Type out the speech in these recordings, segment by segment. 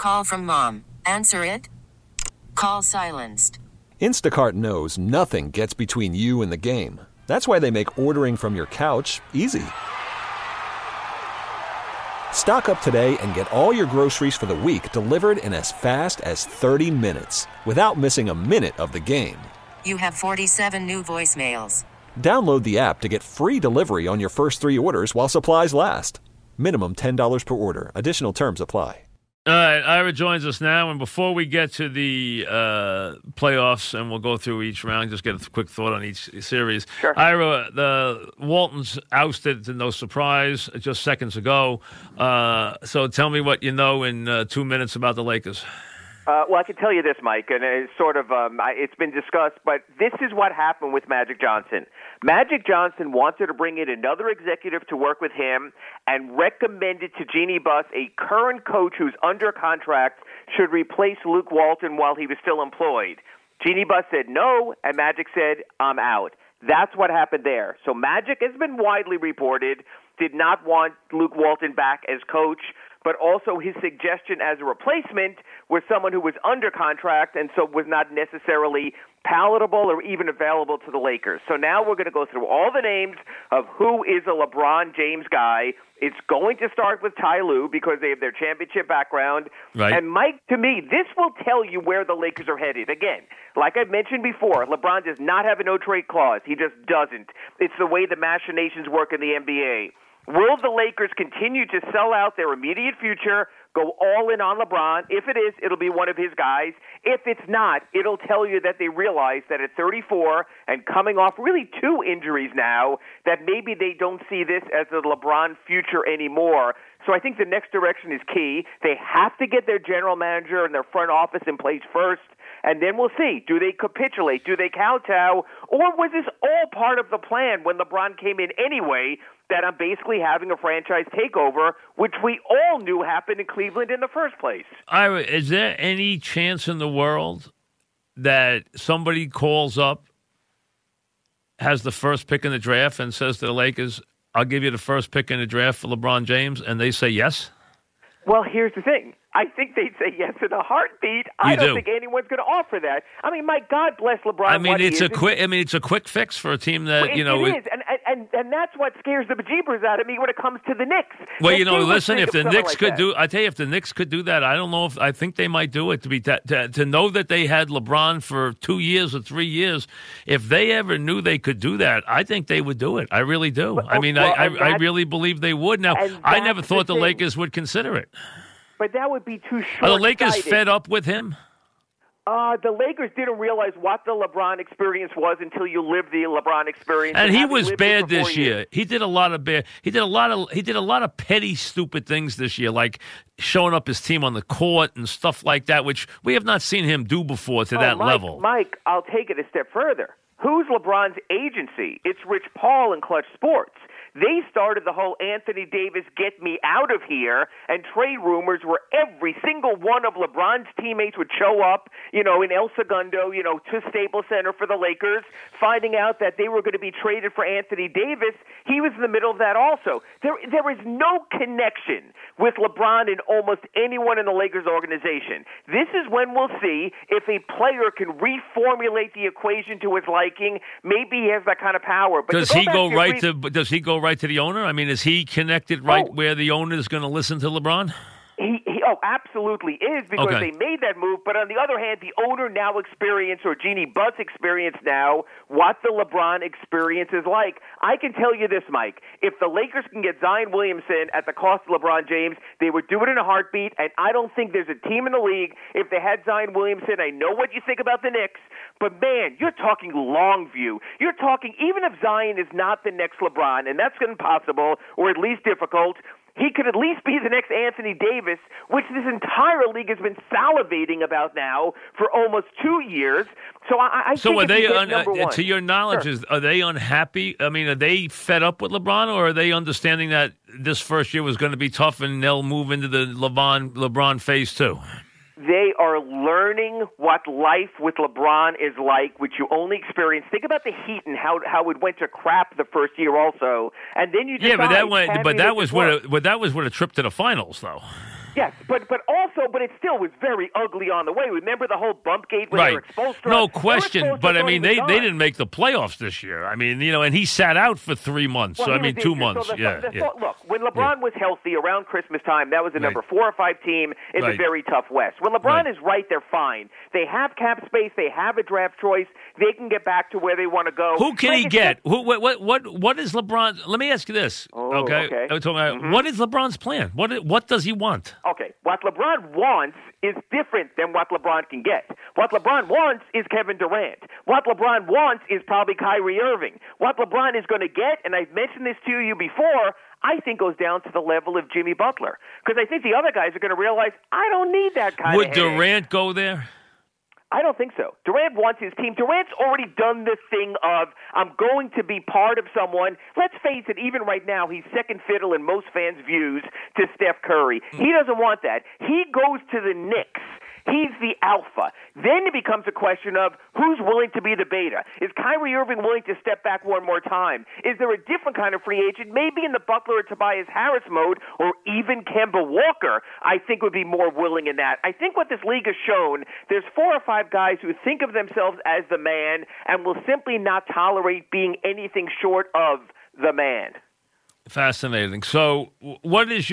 Call from mom. Answer it. Call silenced. Instacart knows nothing gets between you and the game. That's why they make ordering from your couch easy. Stock up today and get all your groceries for the week delivered in as fast as 30 minutes without missing a minute of the game. You have 47 new voicemails. Download the app to get free delivery on your first 3 orders while supplies last. Minimum $10 per order. Additional terms apply. All right, Ira joins us now, and before we get to the playoffs, and we'll go through each round, just get a quick thought on each series. Sure. Ira, the Waltons ousted to no surprise just seconds ago. So tell me what you know in 2 minutes about the Lakers. Well, I can tell you this, Mike, and it's sort of it's been discussed, but this is what happened with Magic Johnson. Magic Johnson wanted to bring in another executive to work with him and recommended to Jeannie Buss, a current coach who's under contract, should replace Luke Walton while he was still employed. Jeannie Buss said no, and Magic said, I'm out. That's what happened there. So Magic has been widely reported, did not want Luke Walton back as coach, but also his suggestion as a replacement was someone who was under contract and so was not necessarily palatable or even available to the Lakers. So now we're going to go through all the names of who is a LeBron James guy. It's going to start with Ty Lue because they have their championship background. Right. And, Mike, to me, this will tell you where the Lakers are headed. Again, like I mentioned before, LeBron does not have a no-trade clause. He just doesn't. It's the way the machinations work in the NBA. Will the Lakers continue to sell out their immediate future, go all in on LeBron? If it is, it'll be one of his guys. If it's not, it'll tell you that they realize that at 34 and coming off really 2 injuries now, that maybe they don't see this as a LeBron future anymore. So I think the next direction is key. They have to get their general manager and their front office in place first, and then we'll see. Do they capitulate? Do they kowtow? Or was this all part of the plan when LeBron came in anyway, that I'm basically having a franchise takeover, which we all knew happened in Cleveland in the first place? Ira, is there any chance in the world that somebody calls up, has the first pick in the draft, and says to the Lakers, I'll give you the first pick in the draft for LeBron James, and they say yes? Well, here's the thing. I think they'd say yes in a heartbeat. I don't think anyone's going to offer that. I mean, my God bless LeBron. I mean, it's a quick fix for a team that it is, and that's what scares the bejeebers out of me when it comes to the Knicks. Well, listen, if the Knicks could do, I tell you, if the Knicks could do that, I don't know if I think they might do it. To know that they had LeBron for 2 years or 3 years, if they ever knew they could do that, I think they would do it. I really do. I mean, I really believe they would. Now, I never thought the Lakers would consider it. But that would be too short-sighted. Are the Lakers fed up with him? The Lakers didn't realize what the LeBron experience was until you lived the LeBron experience. And he was bad this year. He did a lot of bad. He did a lot of petty, stupid things this year, like showing up his team on the court and stuff like that, which we have not seen him do before to that level. Mike, I'll take it a step further. Who's LeBron's agency? It's Rich Paul and Clutch Sports. They started the whole Anthony Davis get me out of here and trade rumors where every single one of LeBron's teammates would show up, in El Segundo, to Staples Center for the Lakers, finding out that they were going to be traded for Anthony Davis. He was in the middle of that also. There is no connection with LeBron and almost anyone in the Lakers organization. This is when we'll see if a player can reformulate the equation to his liking. Maybe he has that kind of power. But Does he go right to the owner? I mean, is he connected where the owner is going to listen to LeBron? He absolutely is, because they made that move. But on the other hand, the owner now experience, or Jeannie Buss experience now, what the LeBron experience is like. I can tell you this, Mike. If the Lakers can get Zion Williamson at the cost of LeBron James, they would do it in a heartbeat. And I don't think there's a team in the league, if they had Zion Williamson, I know what you think about the Knicks, but man, you're talking long view. You're talking, even if Zion is not the next LeBron, and that's impossible, or at least difficult, he could at least be the next Anthony Davis, which this entire league has been salivating about now for almost 2 years. So I so think are they, number one. To your knowledge, are they unhappy? I mean, are they fed up with LeBron, or are they understanding that this first year was going to be tough and they'll move into the LeBron phase two? They are learning what life with LeBron is like, which you only experience. Think about the Heat and how it went to crap the first year, also, and then you decide, that was with a trip to the finals, though. Yes, but it still was very ugly on the way. Remember the whole bump gate when they were exposed to No question, but I mean, they didn't make the playoffs this year. I mean, and he sat out for 3 months. Well, so, I mean, 2 months. Look, when LeBron was healthy around Christmas time, that was a number 4 or 5 team in the very tough West. When LeBron is right, they're fine. They have cap space. They have a draft choice. They can get back to where they want to go. Who can he get? What is LeBron? Let me ask you this. Okay. What is LeBron's plan? What does he want? Okay. What LeBron wants is different than what LeBron can get. What LeBron wants is Kevin Durant. What LeBron wants is probably Kyrie Irving. What LeBron is going to get, and I've mentioned this to you before, I think goes down to the level of Jimmy Butler. Because I think the other guys are going to realize, I don't need that kind of Would Durant go there? I don't think so. Durant wants his team. Durant's already done this thing of, I'm going to be part of someone. Let's face it, even right now, he's second fiddle in most fans' views to Steph Curry. He doesn't want that. He goes to the Knicks. He's the alpha. Then it becomes a question of who's willing to be the beta. Is Kyrie Irving willing to step back one more time? Is there a different kind of free agent, maybe in the Butler or Tobias Harris mode, or even Kemba Walker, I think would be more willing in that. I think what this league has shown, there's 4 or 5 guys who think of themselves as the man and will simply not tolerate being anything short of the man. Fascinating. So what is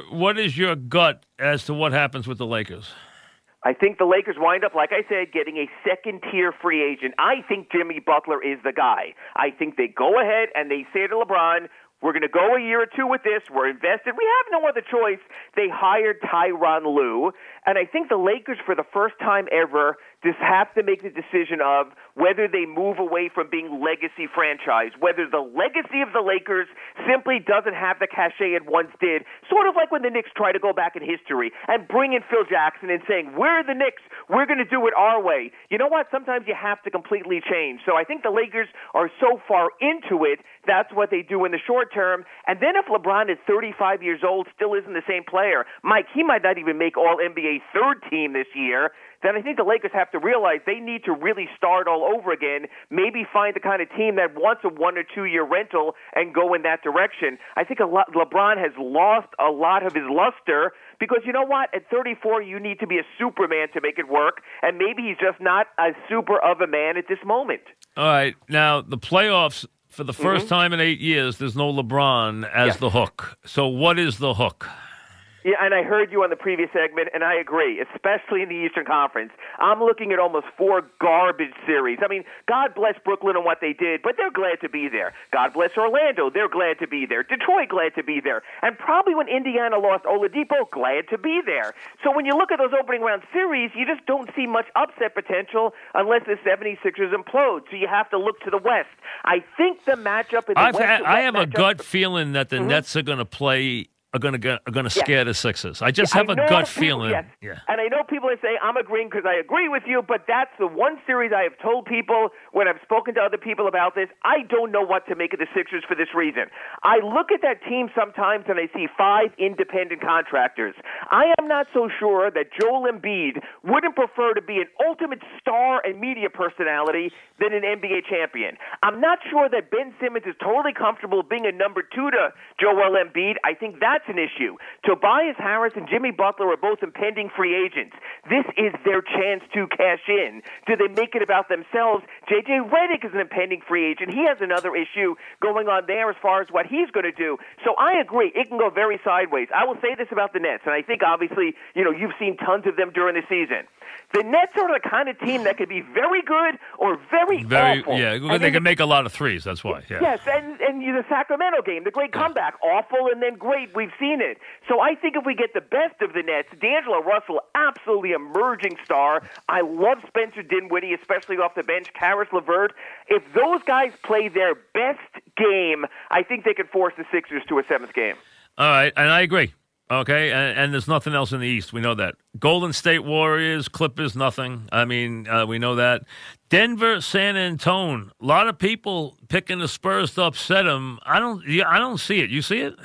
your gut as to what happens with the Lakers? I think the Lakers wind up, like I said, getting a second-tier free agent. I think Jimmy Butler is the guy. I think they go ahead and they say to LeBron, we're going to go a year or 2 with this. We're invested. We have no other choice. They hired Tyronn Lue. And I think the Lakers, for the first time ever, just have to make the decision of whether they move away from being legacy franchise, whether the legacy of the Lakers simply doesn't have the cachet it once did, sort of like when the Knicks try to go back in history and bring in Phil Jackson and saying, we're the Knicks, we're going to do it our way. You know what? Sometimes you have to completely change. So I think the Lakers are so far into it, that's what they do in the short term. And then if LeBron is 35 years old, still isn't the same player, Mike, he might not even make All-NBA third team this year, then I think the Lakers have to realize they need to really start all over again, maybe find the kind of team that wants a 1 or 2 year rental and go in that direction. I think LeBron has lost a lot of his luster because you know what? At 34, you need to be a Superman to make it work, and maybe he's just not as super of a man at this moment. All right. Now, the playoffs, for the first time in 8 years, there's no LeBron as the hook. So what is the hook? Yeah, and I heard you on the previous segment, and I agree, especially in the Eastern Conference. I'm looking at almost 4 garbage series. I mean, God bless Brooklyn and what they did, but they're glad to be there. God bless Orlando. They're glad to be there. Detroit, glad to be there. And probably when Indiana lost Oladipo, glad to be there. So when you look at those opening round series, you just don't see much upset potential unless the 76ers implode. So you have to look to the West. I think the matchup in the West... I have a gut feeling that the Nets are going to play... are going to scare the Sixers. I just have a gut feeling. Yes. Yeah. And I know people are saying, I'm agreeing because I agree with you, but that's the one series I have told people when I've spoken to other people about this. I don't know what to make of the Sixers for this reason. I look at that team sometimes and I see 5 independent contractors. I am not so sure that Joel Embiid wouldn't prefer to be an ultimate star and media personality than an NBA champion. I'm not sure that Ben Simmons is totally comfortable being a number 2 to Joel Embiid. I think that's an issue. Tobias Harris and Jimmy Butler are both impending free agents. This is their chance to cash in. Do they make it about themselves? J.J. Redick is an impending free agent. He has another issue going on there as far as what he's going to do. So I agree. It can go very sideways. I will say this about the Nets, and I think obviously, you've seen tons of them during the season. The Nets are the kind of team that could be very good or very awful. Yeah, they can make a lot of threes, that's why. Yeah. Yes, and the Sacramento game, the great comeback, awful and then great. We've seen it. So I think if we get the best of the Nets, D'Angelo Russell, absolutely emerging star. I love Spencer Dinwiddie, especially off the bench, Karis LeVert. If those guys play their best game, I think they could force the Sixers to a 7th game. All right, and I agree. Okay, and there's nothing else in the East. We know that. Golden State Warriors, Clippers, nothing. I mean, we know that. Denver, San Antonio. A lot of people picking the Spurs to upset them. I don't see it. You see it?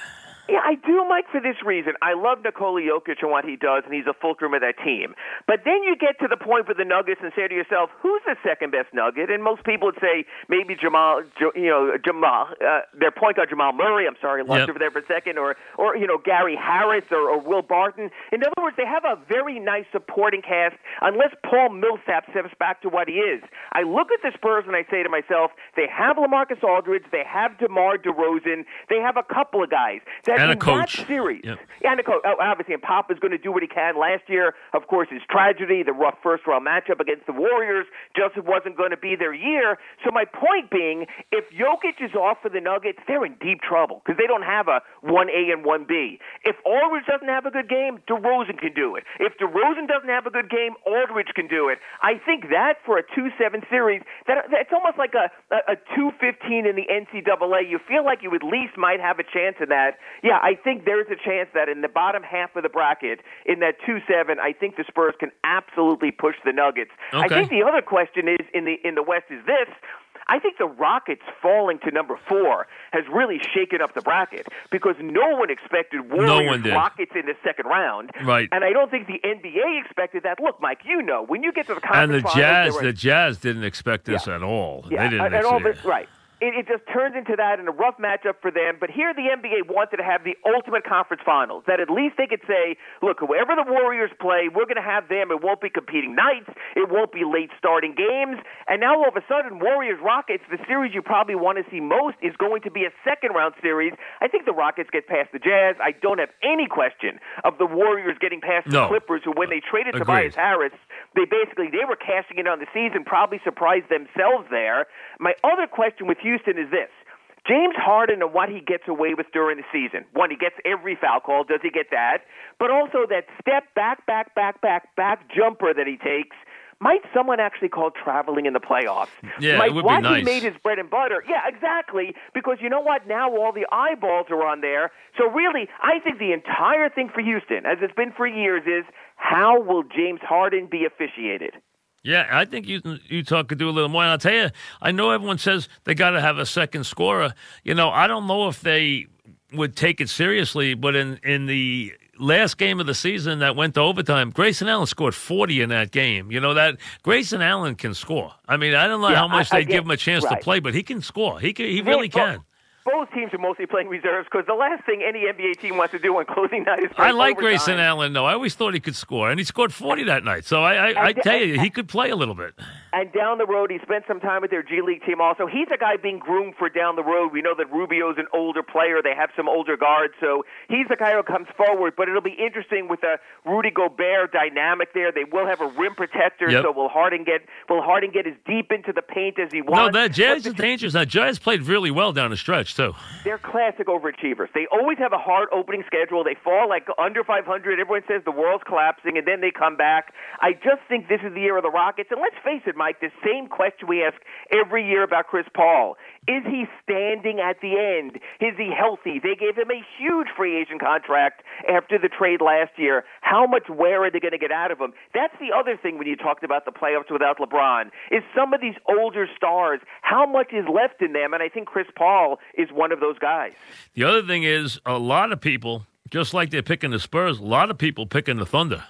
Yeah, I do, Mike, for this reason. I love Nikola Jokic and what he does, and he's a fulcrum of that team. But then you get to the point with the Nuggets and say to yourself, who's the second best Nugget? And most people would say maybe Jamal, their point guard Jamal Murray. I'm sorry, I lost over there for a second, or Gary Harris or Will Barton. In other words, they have a very nice supporting cast, unless Paul Millsap steps back to what he is. I look at the Spurs and I say to myself, they have LaMarcus Aldridge, they have DeMar DeRozan, they have a couple of guys that and a in coach. that series, yep. and a coach. Obviously, and Papa's going to do what he can. Last year, of course, his tragedy, the rough first-round matchup against the Warriors, just wasn't going to be their year. So my point being, if Jokic is off for the Nuggets, they're in deep trouble because they don't have a 1A and 1B. If Aldridge doesn't have a good game, DeRozan can do it. If DeRozan doesn't have a good game, Aldridge can do it. I think that for a 2-7 series, that's almost like a 2-15 in the NCAA. You feel like you at least might have a chance in that. Yeah, I think there's a chance that in the bottom half of the bracket, in that 2-7, I think the Spurs can absolutely push the Nuggets. Okay. I think the other question is in the West is this. I think the Rockets falling to number 4 has really shaken up the bracket because no one expected Warriors Rockets in the second round. Right. And I don't think the NBA expected that. Look, Mike, when you get to the conference finals, finals, the Jazz didn't expect this at all. Yeah, they didn't expect it. Right. It just turns into that in a rough matchup for them. But here the NBA wanted to have the ultimate conference finals, that at least they could say, look, whoever the Warriors play, we're going to have them. It won't be competing nights. It won't be late starting games. And now all of a sudden, Warriors-Rockets, the series you probably want to see most is going to be a second-round series. I think the Rockets get past the Jazz. I don't have any question of the Warriors getting past the Clippers, who when they traded Tobias Harris, they were cashing in on the season, probably surprised themselves there. My other question with Houston is this. James Harden and what he gets away with during the season. One, he gets every foul call. Does he get that? But also that step back jumper that he takes. Might someone actually call traveling in the playoffs? Yeah, it would be nice. He made his bread and butter. Yeah, exactly. Because you know what? Now all the eyeballs are on there. So really, I think the entire thing for Houston, as it's been for years, is how will James Harden be officiated? Yeah, I think Utah could do a little more. And I'll tell you, I know everyone says they got to have a second scorer. I don't know if they would take it seriously, but in the last game of the season that went to overtime, Grayson Allen scored 40 in that game. That Grayson Allen can score. I mean, I don't know how much they give him a chance to play, but he can score. He really can. Both teams are mostly playing reserves because the last thing any NBA team wants to do on closing night is play I like overtime. Grayson Allen, though. I always thought he could score, and he scored 40 that night. So I tell you, he could play a little bit. And down the road, he spent some time with their G League team also. He's a guy being groomed for down the road. We know that Rubio's an older player. They have some older guards, so he's the guy who comes forward. But it'll be interesting with the Rudy Gobert dynamic there. They will have a rim protector, so will Harden get as deep into the paint as he wants? No, that Jazz is dangerous. Now, Jazz played really well down the stretch, too. They're classic overachievers. They always have a hard opening schedule. They fall like under 500. Everyone says the world's collapsing, and then they come back. I just think this is the year of the Rockets. And let's face it, Mike, the same question we ask every year about Chris Paul. Is he standing at the end? Is he healthy? They gave him a huge free agent contract after the trade last year. How much wear are they going to get out of him? That's the other thing when you talked about the playoffs without LeBron, is some of these older stars, how much is left in them? And I think Chris Paul is one of those guys. The other thing is a lot of people, just like they're picking the Spurs, a lot of people picking the Thunder.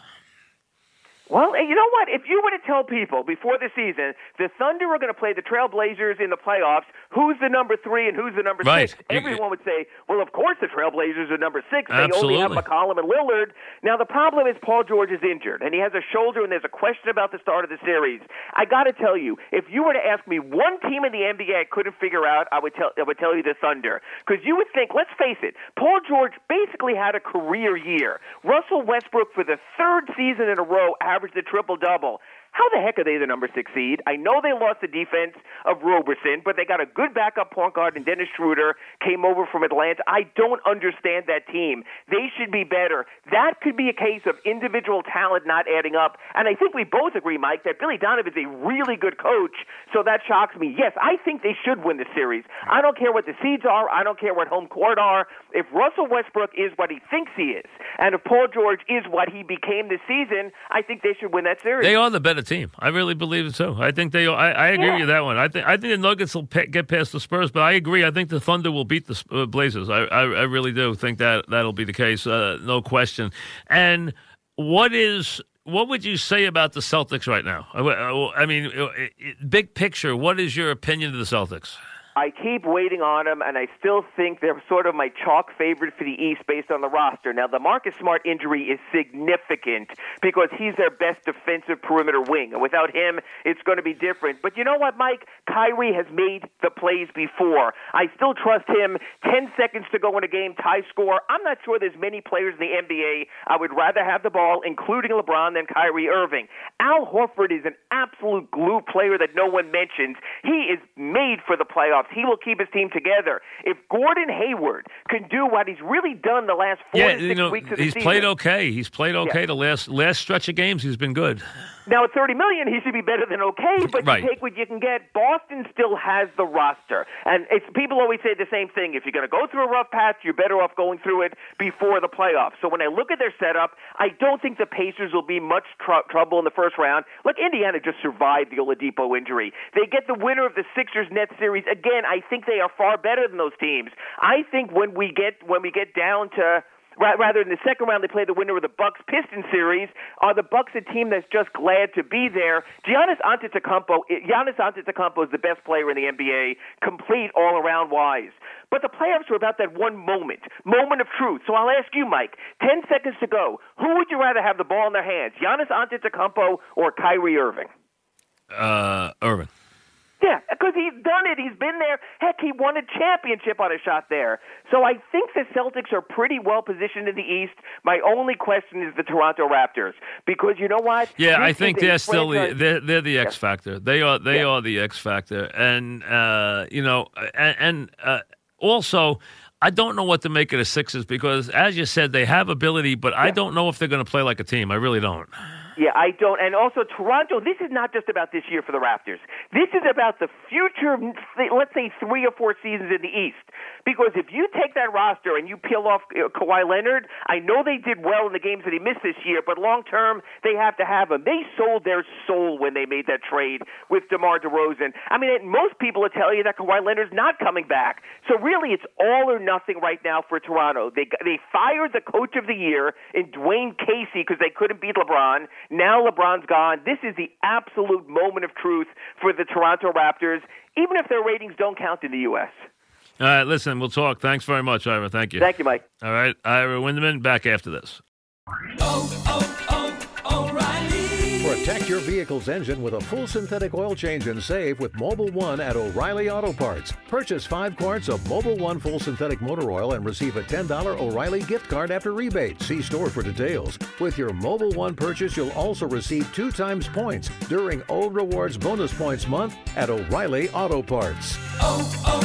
Well, you know what? If you were to tell people before the season the Thunder are going to play the Trailblazers in the playoffs, who's the number 3 and who's the number 6? Everyone would say, well, of course the Trailblazers are number 6. They only have McCollum and Lillard. Now, the problem is Paul George is injured, and he has a shoulder, and there's a question about the start of the series. I got to tell you, if you were to ask me one team in the NBA I couldn't figure out, I would tell you the Thunder. Because you would think, let's face it, Paul George basically had a career year. Russell Westbrook, for the third season in a row, averaged a triple-double. How the heck are they the number 6 seed? I know they lost the defense of Roberson, but they got a good backup point guard, and Dennis Schroeder came over from Atlanta. I don't understand that team. They should be better. That could be a case of individual talent not adding up. And I think we both agree, Mike, that Billy Donovan is a really good coach, so that shocks me. Yes, I think they should win the series. I don't care what the seeds are. I don't care what home court are. If Russell Westbrook is what he thinks he is, and if Paul George is what he became this season, I think they should win that series. They are the better team. I really believe it too. I think I agree with you that one. I think the Nuggets will get past the Spurs, but I agree. I think the Thunder will beat the Blazers. I really do think that'll be the case, no question. And what would you say about the Celtics right now? I mean, big picture, what is your opinion of the Celtics? I keep waiting on them, and I still think they're sort of my chalk favorite for the East based on the roster. Now, the Marcus Smart injury is significant because he's their best defensive perimeter wing, and without him, it's going to be different. But you know what, Mike? Kyrie has made the plays before. I still trust him. 10 seconds to go in a game, tie score. I'm not sure there's many players in the NBA I would rather have the ball, including LeBron, than Kyrie Irving. Al Horford is an absolute glue player that no one mentions. He is made for the playoffs. He will keep his team together. If Gordon Hayward can do what he's really done the last 4 to 6 weeks of the season. He's played okay. He's played okay the last stretch of games. He's been good. Now, at $30 million, he should be better than okay, but right. You take what you can get. Boston still has the roster. And people always say the same thing. If you're going to go through a rough patch, you're better off going through it before the playoffs. So when I look at their setup, I don't think the Pacers will be much trouble in the first round. Look, Indiana just survived the Oladipo injury. They get the winner of the Sixers-Nets series. Again, I think they are far better than those teams. I think when we get down to... Rather, in the second round, they play the winner of the Bucks-Pistons series. Are the Bucks a team that's just glad to be there? Giannis Antetokounmpo is the best player in the NBA, complete all-around wise. But the playoffs are about that one moment of truth. So I'll ask you, Mike, 10 seconds to go. Who would you rather have the ball in their hands, Giannis Antetokounmpo or Kyrie Irving? Irving. Yeah, because he's done it. He's been there. Heck, he won a championship on a shot there. So I think the Celtics are pretty well positioned in the East. My only question is the Toronto Raptors, because you know what? Yeah, I think they're still they're the X factor. They are the X factor, and also. I don't know what to make of the Sixers because, as you said, they have ability, but I don't know if they're going to play like a team. I really don't. Yeah, I don't. And also, Toronto, this is not just about this year for the Raptors. This is about the future, let's say, 3 or 4 seasons in the East. Because if you take that roster and you peel off Kawhi Leonard, I know they did well in the games that he missed this year, but long-term, they have to have him. They sold their soul when they made that trade with DeMar DeRozan. I mean, most people will tell you that Kawhi Leonard's not coming back. So really, it's all or nothing right now for Toronto. They fired the coach of the year in Dwayne Casey because they couldn't beat LeBron. Now LeBron's gone. This is the absolute moment of truth for the Toronto Raptors, even if their ratings don't count in the U.S. All right, listen, we'll talk. Thanks very much, Ira. Thank you. Thank you, Mike. All right, Ira Winderman, back after this. O'Reilly. Protect your vehicle's engine with a full synthetic oil change and save with Mobil 1 at O'Reilly Auto Parts. Purchase 5 quarts of Mobil 1 full synthetic motor oil and receive a $10 O'Reilly gift card after rebate. See store for details. With your Mobil 1 purchase, you'll also receive 2 times points during O Rewards Bonus Points Month at O'Reilly Auto Parts.